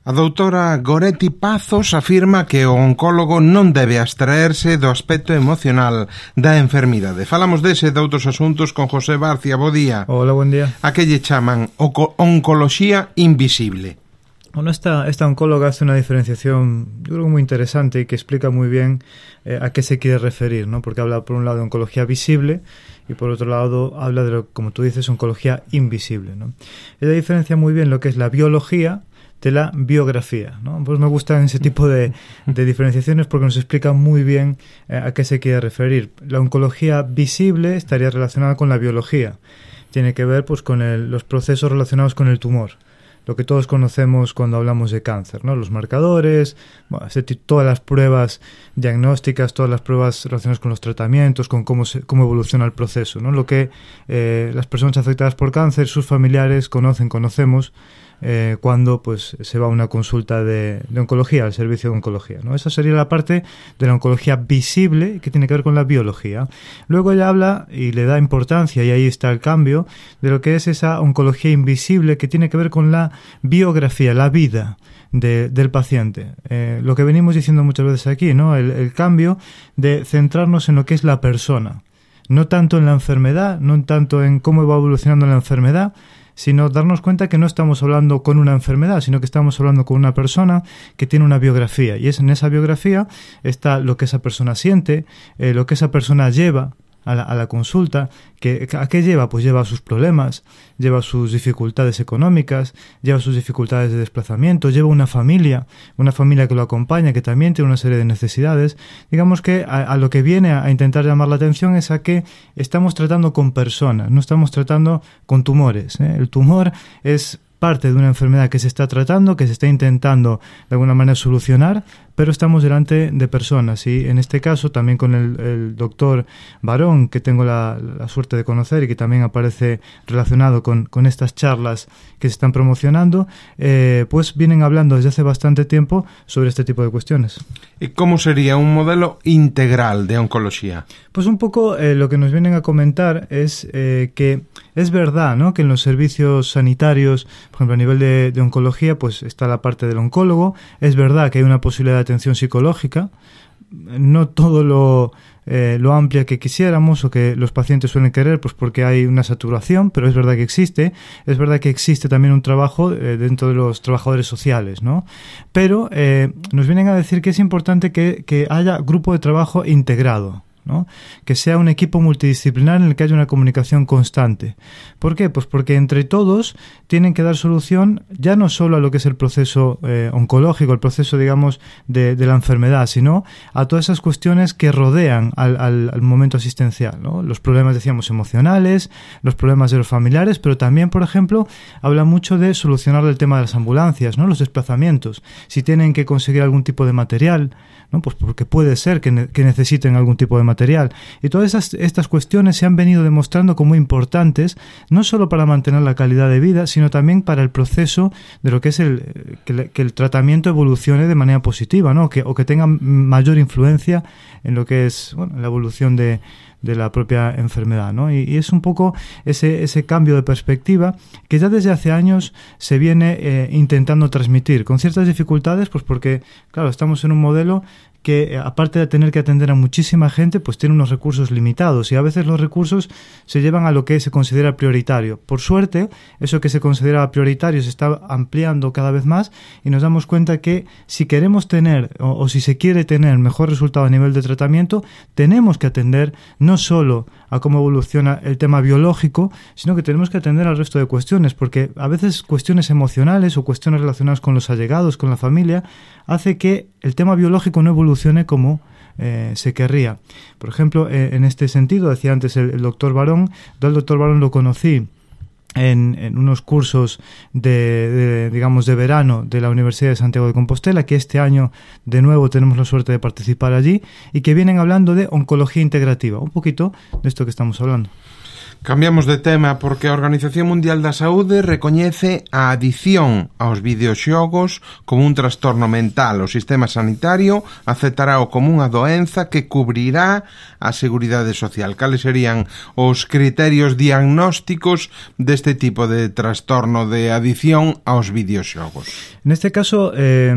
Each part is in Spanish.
A doutora Goretti Pazos afirma que o oncólogo non debe abstraerse do aspecto emocional da enfermidade. Falamos dese e de outros asuntos con José Barcia. Bo día. Hola, buen día. A que lle chaman oncoloxía invisible? Bueno, esta oncóloga hace una diferenciación, yo creo, muy interesante y que explica muy bien a qué se quiere referir, ¿no? Porque habla por un lado de oncología visible y por otro lado habla de, como tú dices, oncología invisible, ¿no? Ella diferencia muy bien lo que es la biología de la biografía, ¿no? Pues me gustan ese tipo de diferenciaciones porque nos explica muy bien a qué se quiere referir. La oncología visible estaría relacionada con la biología. Tiene que ver pues con los procesos relacionados con el tumor. Lo que todos conocemos cuando hablamos de cáncer, ¿no? Los marcadores, bueno, todas las pruebas diagnósticas, todas las pruebas relacionadas con los tratamientos, con cómo evoluciona el proceso, ¿no? Lo que las personas afectadas por cáncer, sus familiares conocemos cuando pues se va a una consulta de oncología, al servicio de oncología, ¿no? Esa sería la parte de la oncología visible que tiene que ver con la biología. Luego ella habla y le da importancia, y ahí está el cambio, de lo que es esa oncología invisible que tiene que ver con la biografía, la vida del paciente. Lo que venimos diciendo muchas veces aquí, ¿no? El cambio de centrarnos en lo que es la persona, no tanto en la enfermedad, no tanto en cómo va evolucionando la enfermedad, sino darnos cuenta que no estamos hablando con una enfermedad, sino que estamos hablando con una persona que tiene una biografía. Y en esa biografía está lo que esa persona siente, lo que esa persona lleva a la consulta. ¿A qué lleva? Pues lleva sus problemas, lleva sus dificultades económicas, lleva sus dificultades de desplazamiento, lleva una familia que lo acompaña, que también tiene una serie de necesidades. Digamos que a lo que viene a intentar llamar la atención es a que estamos tratando con personas, no estamos tratando con tumores, ¿eh? El tumor es parte de una enfermedad que se está tratando, que se está intentando de alguna manera solucionar, pero estamos delante de personas, y en este caso también con el doctor Barón, que tengo la suerte de conocer y que también aparece relacionado con estas charlas que se están promocionando, pues vienen hablando desde hace bastante tiempo sobre este tipo de cuestiones. ¿Y cómo sería un modelo integral de oncología? Pues un poco lo que nos vienen a comentar es que es verdad, ¿no?, que en los servicios sanitarios, por ejemplo a nivel de oncología, pues está la parte del oncólogo. Es verdad que hay una posibilidad de atención psicológica, no todo lo amplia que quisiéramos o que los pacientes suelen querer, pues porque hay una saturación, pero es verdad que existe. Es verdad que existe también un trabajo dentro de los trabajadores sociales, ¿no? Pero nos vienen a decir que es importante que haya grupo de trabajo integrado, ¿no? Que sea un equipo multidisciplinar en el que haya una comunicación constante. ¿Por qué? Pues porque entre todos tienen que dar solución ya no solo a lo que es el proceso oncológico, el proceso, digamos, de la enfermedad, sino a todas esas cuestiones que rodean al momento asistencial, ¿no? Los problemas, decíamos, emocionales, los problemas de los familiares, pero también, por ejemplo, habla mucho de solucionar el tema de las ambulancias, ¿no? Los desplazamientos, si tienen que conseguir algún tipo de material, ¿no? Pues porque puede ser que necesiten algún tipo de material. Y todas estas cuestiones se han venido demostrando como importantes, no solo para mantener la calidad de vida, sino también para el proceso de lo que es que el tratamiento evolucione de manera positiva, ¿no? O que tenga mayor influencia en lo que es, bueno, la evolución de la propia enfermedad, ¿no? Y es un poco ese cambio de perspectiva que ya desde hace años se viene intentando transmitir, con ciertas dificultades, pues porque, claro, estamos en un modelo que, aparte de tener que atender a muchísima gente, pues tiene unos recursos limitados, y a veces los recursos se llevan a lo que se considera prioritario. Por suerte, eso que se considera prioritario se está ampliando cada vez más, y nos damos cuenta que si queremos tener o si se quiere tener mejor resultado a nivel de tratamiento, tenemos que atender no solo a cómo evoluciona el tema biológico, sino que tenemos que atender al resto de cuestiones, porque a veces cuestiones emocionales o cuestiones relacionadas con los allegados, con la familia, hace que el tema biológico no evolucione como se querría. Por ejemplo, en este sentido, decía antes el doctor Barón. Yo al doctor Barón lo conocí en unos cursos digamos, de verano de la Universidad de Santiago de Compostela, que este año de nuevo tenemos la suerte de participar allí, y que vienen hablando de oncología integrativa, un poquito de esto que estamos hablando. Cambiamos de tema porque a Organización Mundial da Saúde recoñece a adicción aos videoxogos como un trastorno mental. O sistema sanitario aceptará o como unha doenza que cubrirá a Seguridade Social. Cales serían os criterios diagnósticos deste tipo de trastorno de adicción aos videoxogos? En este caso,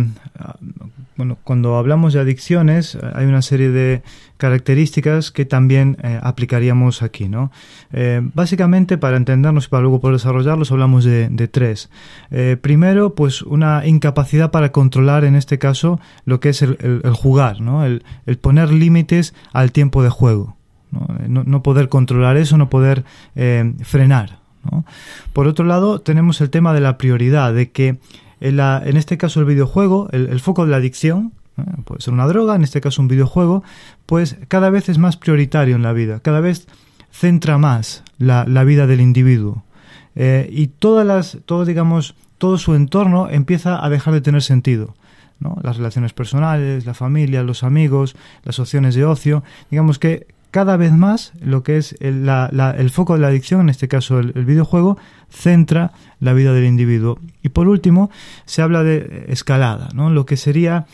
cuando hablamos de adicciones, hay una serie de características que también aplicaríamos aquí, ¿no? Básicamente, para entendernos y para luego poder desarrollarlos, hablamos de tres. Primero, pues una incapacidad para controlar, en este caso, lo que es el jugar, ¿no? El poner límites al tiempo de juego, ¿no? No poder controlar eso, no poder frenar, ¿no? Por otro lado, tenemos el tema de la prioridad, de que en este caso el videojuego, el foco de la adicción, puede ser una droga, en este caso un videojuego, pues cada vez es más prioritario en la vida, cada vez centra más la vida del individuo, y todo su entorno empieza a dejar de tener sentido, ¿no? Las relaciones personales, la familia, los amigos, las opciones de ocio, digamos que cada vez más lo que es el foco de la adicción, en este caso el videojuego, centra la vida del individuo. Y por último, se habla de escalada, ¿no? Lo que sería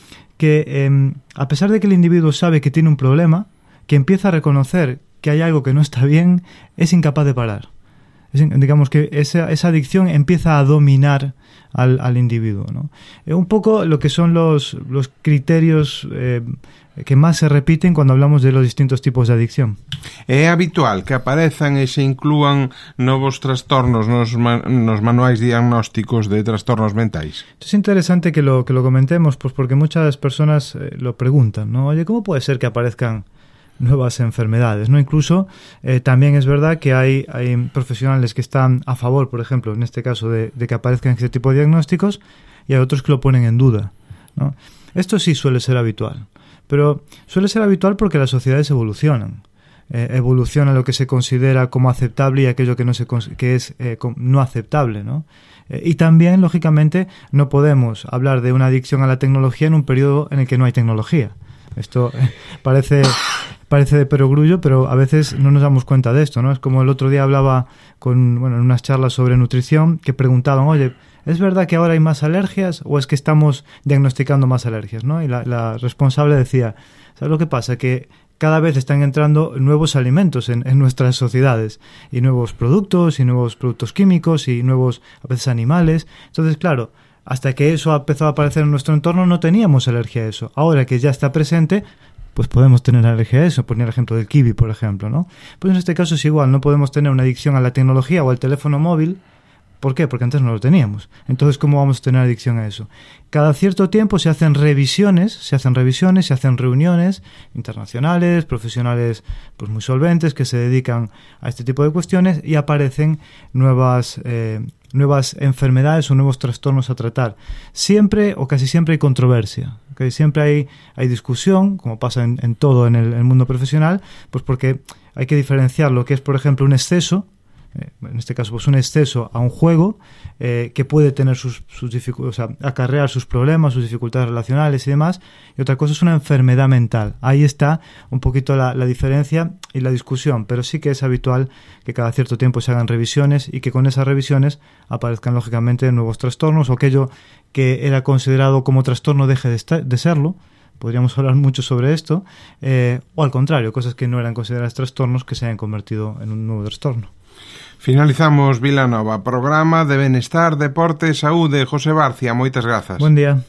que a pesar de que el individuo sabe que tiene un problema, que empieza a reconocer que hay algo que no está bien, es incapaz de parar. Digamos que esa adicción empieza a dominar al individuo, ¿no? Un poco lo que son los criterios que más se repiten cuando hablamos de los distintos tipos de adicción. É habitual que aparezan e se inclúan novos trastornos nos manuais diagnósticos de trastornos mentais. Es interesante que lo comentemos, pues porque muchas personas lo preguntan, ¿no? Oye, ¿cómo puede ser que aparezcan nuevas enfermedades, ¿no? Incluso también es verdad que hay profesionales que están a favor, por ejemplo, en este caso de que aparezcan este tipo de diagnósticos, y hay otros que lo ponen en duda, ¿no? Esto sí suele ser habitual, pero suele ser habitual porque las sociedades evolucionan. Evoluciona lo que se considera como aceptable y aquello que es no aceptable, ¿no? Y también, lógicamente, no podemos hablar de una adicción a la tecnología en un periodo en el que no hay tecnología. Esto parece de perogrullo, pero a veces no nos damos cuenta de esto, ¿no? Es como el otro día hablaba en unas charlas sobre nutrición, que preguntaban, oye, ¿es verdad que ahora hay más alergias o es que estamos diagnosticando más alergias, ¿no? Y la responsable decía, ¿sabes lo que pasa? Que cada vez están entrando nuevos alimentos en nuestras sociedades, y nuevos productos químicos, y nuevos, a veces, animales. Entonces, claro, hasta que eso empezó a aparecer en nuestro entorno no teníamos alergia a eso. Ahora que ya está presente, pues podemos tener alergia a eso. Ponía el ejemplo del kiwi, por ejemplo, ¿no? Pues en este caso es igual, no podemos tener una adicción a la tecnología o al teléfono móvil. ¿Por qué? Porque antes no lo teníamos. Entonces, ¿cómo vamos a tener adicción a eso? Cada cierto tiempo se hacen revisiones, se hacen reuniones internacionales, profesionales pues muy solventes que se dedican a este tipo de cuestiones, y aparecen nuevas enfermedades o nuevos trastornos a tratar. Siempre o casi siempre hay controversia, ¿okay? Siempre hay discusión, como pasa en todo en el mundo profesional, pues porque hay que diferenciar lo que es, por ejemplo, un exceso, en este caso pues un exceso a un juego, que puede tener sus dificultades, o sea, acarrear sus problemas, sus dificultades relacionales y demás, y otra cosa es una enfermedad mental. Ahí está un poquito la diferencia y la discusión, pero sí que es habitual que cada cierto tiempo se hagan revisiones, y que con esas revisiones aparezcan lógicamente nuevos trastornos, o aquello que era considerado como trastorno deje de serlo. Podríamos hablar mucho sobre esto, o al contrario, cosas que no eran consideradas trastornos que se hayan convertido en un nuevo trastorno. Finalizamos Vilanova, programa de Benestar, Deporte e Saúde. José Barcia, moitas grazas. Buen día.